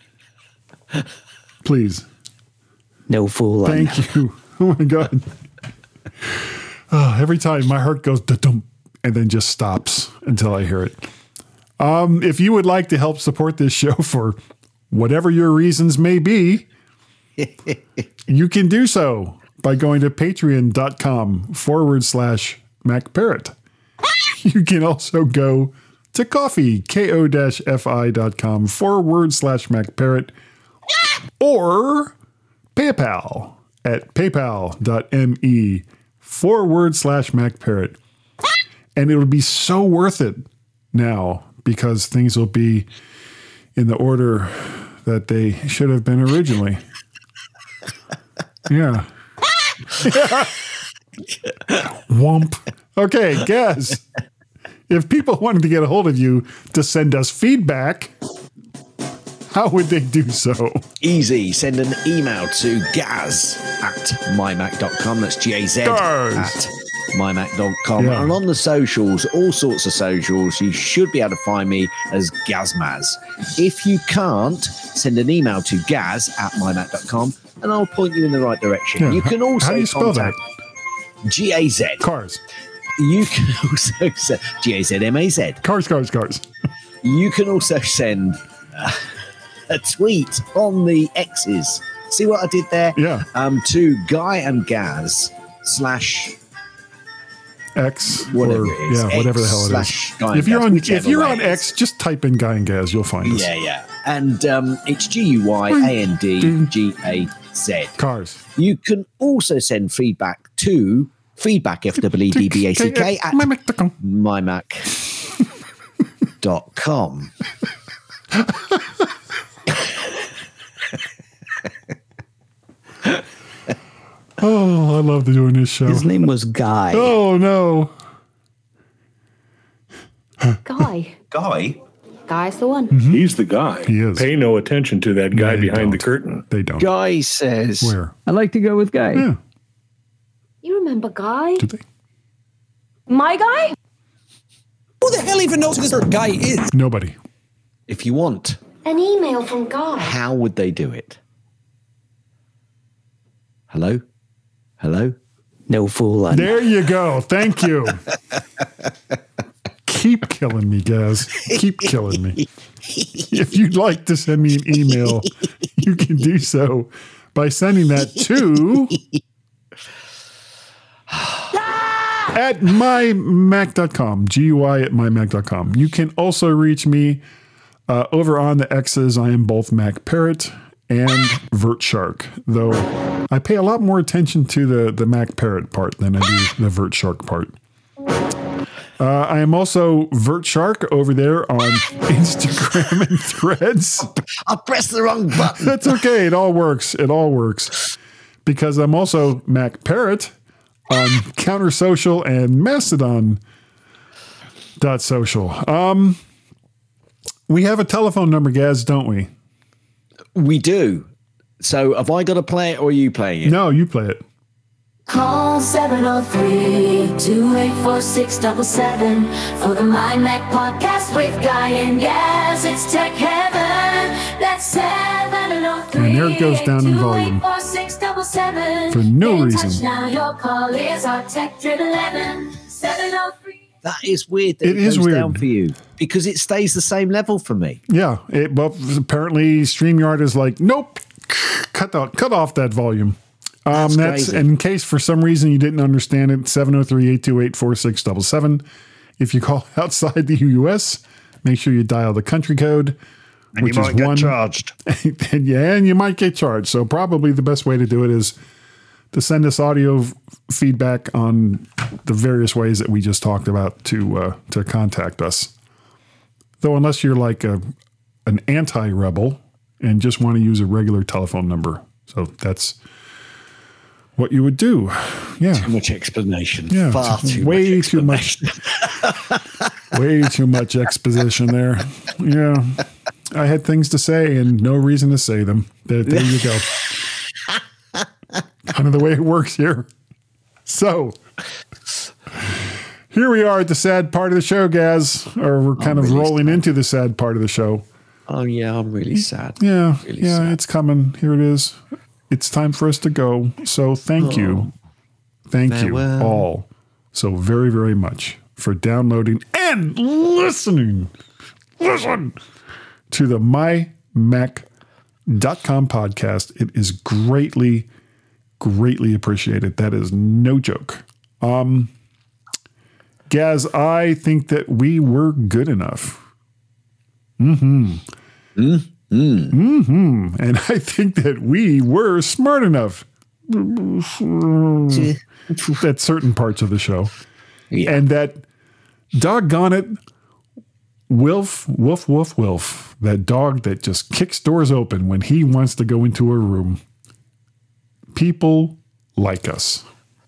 Please. No fooling. Thank you. Oh my God. Oh, every time my heart goes da-dum and then just stops until I hear it. Um, if you would like to help support this show for whatever your reasons may be, you can do so by going to patreon.com forward slash MacParrot. You can also go to coffee, ko-fi.com forward slash MacParrot, or pay PayPal at paypal.me forward slash MacParrot. And it'll be so worth it now because things will be in the order that they should have been originally. Yeah. Womp. Okay, Gaz. If people wanted to get a hold of you to send us feedback, how would they do so? Easy. Send an email to gaz at my mac dot com. That's G A Z Gaz. at my mac dot com. Yeah. And on the socials, all sorts of socials, you should be able to find me as Gazmaz. If you can't, send an email to gaz at my mac dot com and I'll point you in the right direction. Yeah. You can also How do you spell that? contact G A Z. Cars. You can also send G A Z M A Z. Cars, cars, cars. You can also send uh, a tweet on the X's. See what I did there? Yeah. Um, to Guy and Gaz slash X Whatever or it is. yeah, whatever the hell it X is. slash Guy If and you're Gaz, on whichever if you're way on it is. X, just type in Guy and Gaz, you'll find us. Yeah, yeah. And um, it's G U Y A N D G A Z. Cars. You can also send feedback to feedback F W E D B A C K at my mac dot com. my mac dot com. Oh, I love doing this show. His name was Guy. Oh no. Guy. Guy? Guy's the one. He's the guy. He is. Pay no attention to that guy They behind the don't. curtain. They don't. Guy says, Where? I'd like to go with Guy. Yeah. You remember Guy? Do they? My guy? Who the hell even knows who this guy is? Nobody. If you want, An email from Guy. how would they do it? Hello? Hello? No fool on There you go. Thank you. Keep killing me, Gaz. Keep killing me. If you'd like to send me an email, you can do so by sending that to at my mac dot com, G U I at my mac dot com. You can also reach me uh, over on the X's. I am both MacParrot and VertShark, though I pay a lot more attention to the, the MacParrot part than I do the VertShark part. Uh, I am also VertShark over there on Instagram and Threads. I pressed the wrong button. That's okay. It all works. It all works. Because I'm also MacParrot on Counter Social and Mastodon dot social. Um, we have a telephone number, Gaz, don't we? We do. So have I got to play it or are you playing it? No, you play it. Call seven oh three, two eight four, six seven seven for the My Mac Podcast with Guy and Gaz. It's tech heaven. That's seven oh three, And there it goes down in volume. two eight four, six seven seven. For no Get in reason. touch now, your call is our Tech Drip eleven, seven oh three. That is weird that It it, is goes weird. down for you because it stays the same level for me. Yeah. It, well, apparently StreamYard is like, nope, cut out, cut off that volume. Um, That's that's crazy. in case for some reason you didn't understand it. seven oh three, eight two eight, four six seven seven. If you call outside the U S, make sure you dial the country code, And which you might is get one. charged. and yeah, and you might get charged. So probably the best way to do it is to send us audio f- feedback on the various ways that we just talked about to uh, to contact us. Though unless you're like a an anti-rebel and just want to use a regular telephone number, so that's what you would do. Yeah, Too much explanation. yeah, Far too way much too much, way too much exposition there. Yeah, I had things to say and no reason to say them. There, there you go. Kind of the way it works here. So here we are at the sad part of the show, Gaz, or we're kind I'm of really rolling sad. into the sad part of the show. Oh, yeah, I'm really sad. Yeah, Really yeah, sad. it's coming. Here it is. It's time for us to go. So thank you. Thank you Farewell. all so very, very much for downloading and listening. Listen to the my mac dot com podcast. It is greatly, greatly appreciated. That is no joke. Um, Gaz, I think that we were good enough. Mm-hmm. Mm? Mm. Mm-hmm. And I think that we were smart enough at certain parts of the show. Yeah. And that, doggone it, Wilf, Woof, Woof, Wilf, that dog that just kicks doors open when he wants to go into a room. People like us.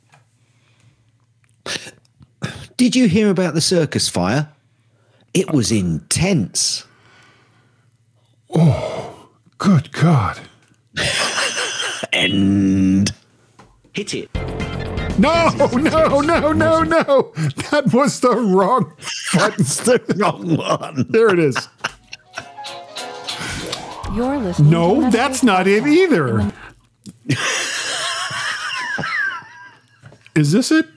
Did you hear about the circus fire? It was intense. Oh, good God. And hit it. No, no, no, no, no. That was the wrong button. That's the wrong one. There it is. You're listening. No, that's not it either. Is this it?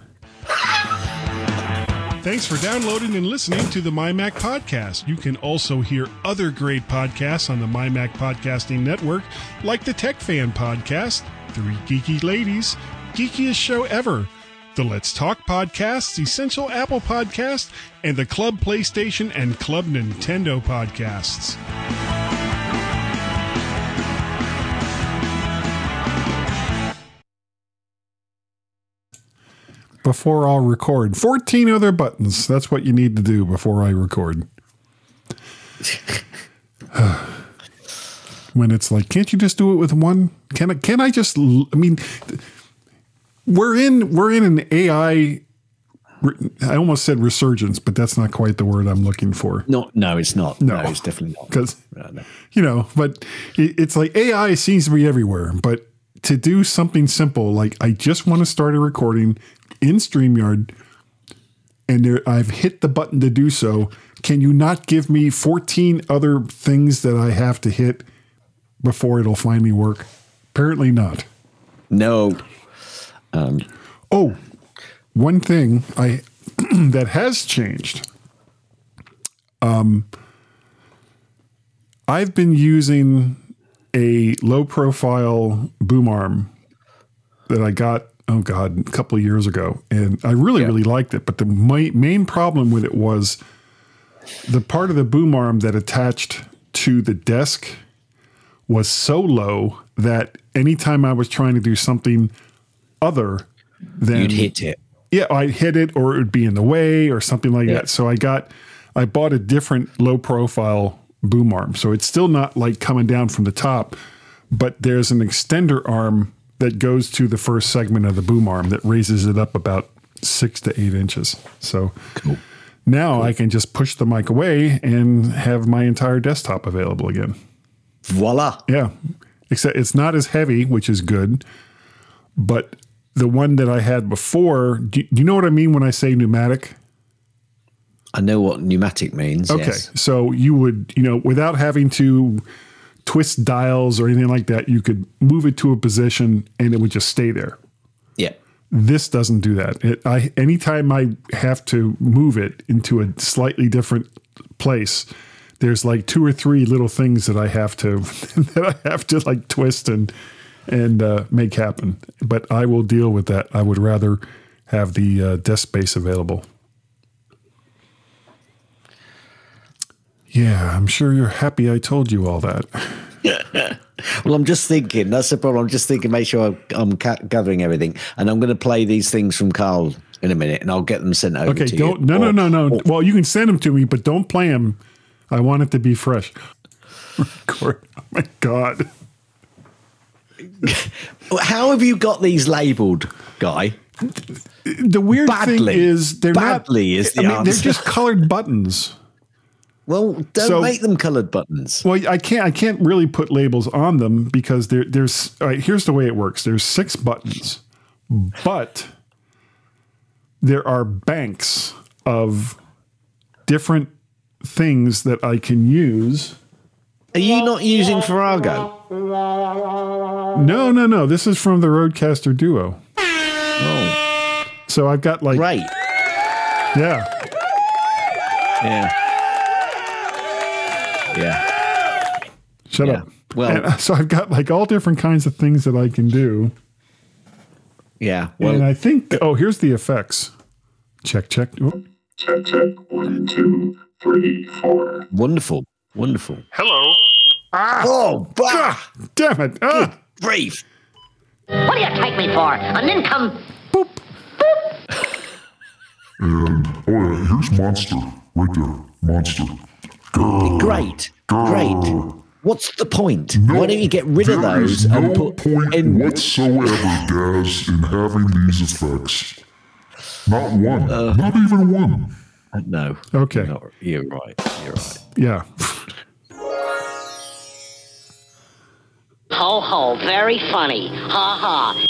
Thanks for downloading and listening to the MyMac Podcast. You can also hear other great podcasts on the MyMac Podcasting Network, like the Tech Fan Podcast, Three Geeky Ladies, Geekiest Show Ever, the Let's Talk Podcasts, Essential Apple Podcast, and the Club PlayStation and Club Nintendo Podcasts. Before I'll record. fourteen other buttons. That's what you need to do before I record. When it's like, can't you just do it with one? Can I, can I just, I mean, we're in, we're in an A I, I almost said resurgence, but that's not quite the word I'm looking for. No, no, it's not. No, no it's definitely not. Because, no, no. you know, but it, it's like A I seems to be everywhere, but to do something simple, like I just want to start a recording in StreamYard, and there, I've hit the button to do so. Can you not give me fourteen other things that I have to hit before it'll finally work? Apparently not. No. Um, oh, one thing I that has changed. Um, I've been using a low-profile boom arm that I got, oh God, a couple of years ago. And I really, yeah. really liked it. But the my, main problem with it was the part of the boom arm that attached to the desk was so low that anytime I was trying to do something other than... You'd hit it. Yeah, I'd hit it or it would be in the way or something like yeah. that. So I got, I bought a different low-profile boom arm. So it's still not like coming down from the top, but there's an extender arm that goes to the first segment of the boom arm that raises it up about six to eight inches. So cool. now cool. I can just push the mic away and have my entire desktop available again. Voila. Yeah. Except it's not as heavy, which is good. But the one that I had before, do, do you know what I mean when I say pneumatic? I know what pneumatic means. Okay. Yes. So you would, you know, without having to twist dials or anything like that, you could move it to a position and it would just stay there. Yeah. This doesn't do that. It, I anytime I have to move it into a slightly different place, there's like two or three little things that I have to that I have to like twist and and uh, make happen. But I will deal with that. I would rather have the uh, desk space available. Yeah, I'm sure you're happy I told you all that. Well, I'm just thinking, that's the problem. I'm just thinking, make sure I'm ca- gathering everything. And I'm going to play these things from Carl in a minute and I'll get them sent over okay, to don't, you. No, or, no, no, no. Or, well, you can send them to me, but don't play them. I want it to be fresh. Record. Oh, my God. How have you got these labeled, Guy? The weird badly. thing is they're badly not, is the I mean, answer. they're just colored buttons. Well, don't so, make them colored buttons. Well, I can't. I can't really put labels on them because there, there's. All right, here's the way it works. There's six buttons, but there are banks of different things that I can use. Are you not using Farrago? No, no, no. This is from the Rodecaster Duo. Oh, so I've got like right. Yeah. Yeah. Yeah. Shut yeah. up. Well, and so I've got like all different kinds of things that I can do. Yeah. Well, and I think, oh, here's the effects. Check, check. Oh. Check, check. One, two, three, four. Wonderful. Wonderful. Hello. Ah, oh, bah. God, damn it. Ah. Grief. What do you take me for? An income? Boop. And, oh yeah, here's Monster. Right there. Monster. Grr. Great. Grr. Great. What's the point? No, Why don't you get rid of there those is no and put point in whatsoever, Gaz, in having these effects. Not one. Uh, Not even one. No. Okay. You're, not, you're right. You're right. Yeah. Ho ho, very funny. Ha ha.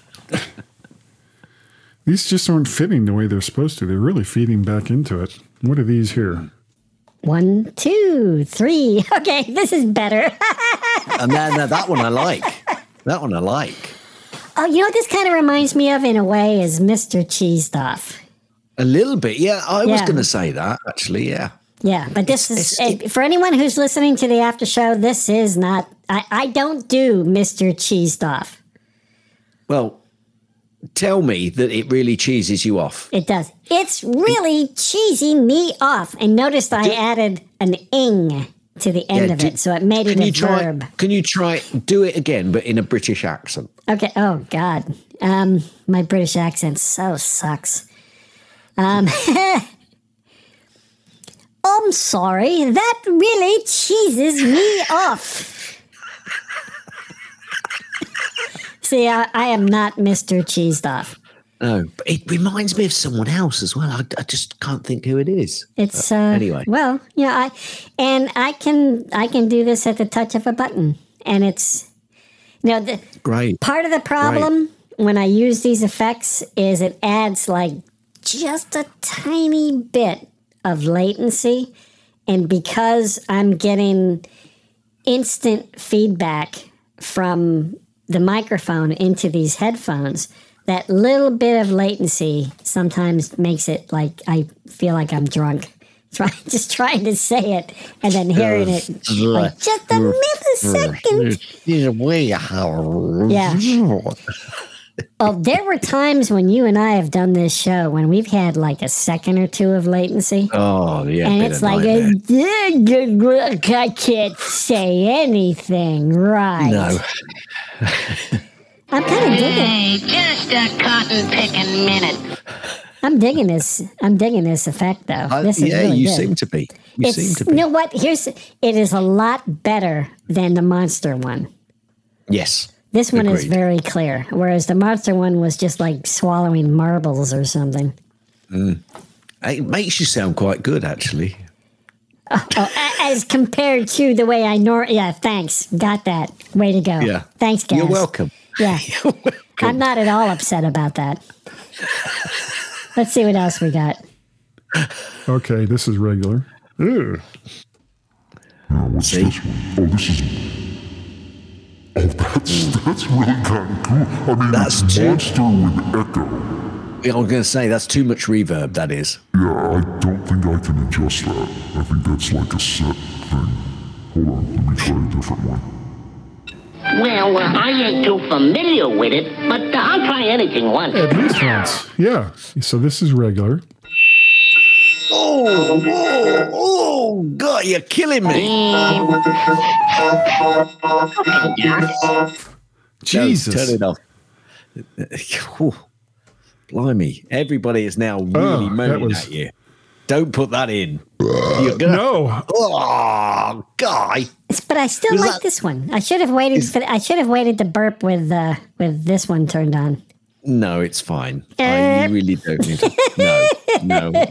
These just aren't fitting the way they're supposed to. They're really feeding back into it. What are these here? One, two, three. Okay, this is better. And then uh, that one I like. That one I like. Oh, you know what this kind of reminds me of in a way is Mister Cheese Stuff. A little bit, yeah. I was Yeah. going to say that, actually, yeah. Yeah, but this It's- is, it's- eh, for anyone who's listening to the after show, this is not, I, I don't do Mister Cheese Stuff. Well, tell me that it really cheeses you off. It does. It's really cheesing me off. And notice I added an ing to the end Yeah, of do- it, so it made it Can a you try? verb. Can you try? Do it again, but in a British accent. Okay. Oh God. Um, my British accent so sucks. Um, I'm sorry. That really cheeses me off. See, I, I am not Mister Cheesed Off. No, but it reminds me of someone else as well. I, I just can't think who it is. It's Uh, uh, anyway. Well, yeah, I and I can I can do this at the touch of a button, and it's you know the Great. part of the problem when I use these effects is it adds like just a tiny bit of latency, and because I'm getting instant feedback from the microphone into these headphones, that little bit of latency sometimes makes it like I feel like I'm drunk. Try, just trying to say it and then hearing it like just a millisecond. Yeah. Oh, there were times when you and I have done this show when we've had like a second or two of latency. Oh, yeah. And bit it's of like, nightmare. I can't say anything right. No. I'm kind of digging. Hey, just a cotton picking minute. I'm digging this. I'm digging this effect, though. I- This is yeah, really you good. seem to be. You It's, seem to You be. know what? Here's it is a lot better than the monster one. Yes. This one is Agreed. very clear, whereas the monster one was just like swallowing marbles or something. Mm. It makes you sound quite good, actually. Oh, a- as compared to the way I nor yeah, thanks. Got that. Way to go. Yeah. Thanks, guys. You're welcome. Yeah. I'm not at all upset about that. Let's see what else we got. Okay, this is regular. Ew. Now, what's this one? Oh, this is. Oh, that's that's really kind of cool. I mean, That's it's too- Monster with Echo. Yeah, I was going to say, that's too much reverb, that is. Yeah, I don't think I can adjust that. I think that's like a set thing. Hold on, let me try a different one. Well, uh, I ain't too familiar with it, but uh, I'll try anything once. At least once. Yeah. So this is regular. Oh, oh, oh, God, you're killing me. Jesus. No, turn it off. Ooh, blimey. Everybody is now really Oh, that moaning was- at you. Don't put that in. You're gonna, No. Oh, guy. But I still Was like that- this one. I should have waited for I should have waited to burp with uh, with this one turned on. No, it's fine. Uh. I really don't need to. No, no.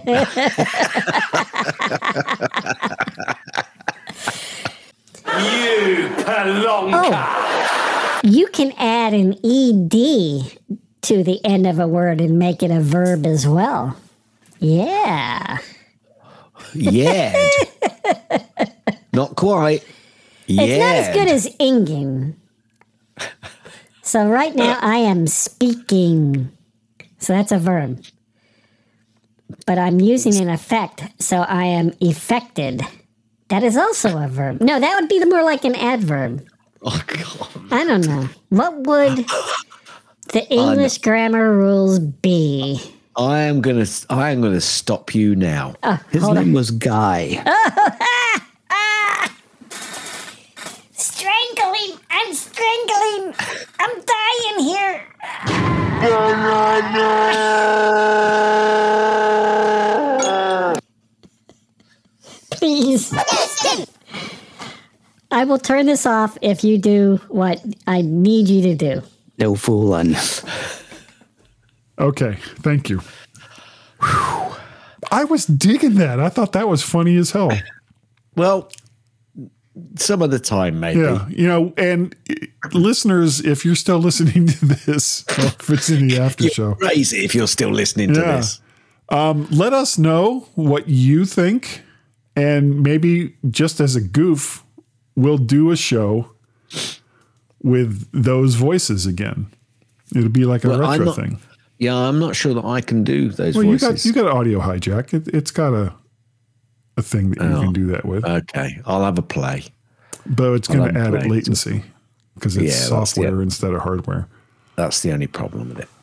You pelonka! Oh, you can add an ed to the end of a word and make it a verb as well. Yeah. Yeah. Not quite. Yeah. It's not as good as inging. So right now I am speaking. So that's a verb. But I'm using an effect, so I am effected. That is also a verb. No, that would be the more like an adverb. Oh, God. I don't know. What would the English grammar rules be? I am gonna. I am gonna stop you now. Oh, His hold name on. was Guy. I'm strangling. I'm dying here. Please. I will turn this off if you do what I need you to do. No fooling. Okay, thank you. Whew. I was digging that. I thought that was funny as hell. Well, some of the time, maybe. Yeah, you know, and listeners, if you're still listening to this, or if it's in the after you're show, crazy if you're still listening to yeah. this. Um, let us know what you think, and maybe just as a goof, we'll do a show with those voices again. It'll be like a Well, I'm retro not- thing. Yeah, I'm not sure that I can do those Well, you voices. got you got audio hijack. It, it's got a a thing that you Oh. can do that with. Okay, I'll have a play. But it's I'll going to have a add play. latency because it's Yeah, that's the- software instead of hardware. That's the only problem with it.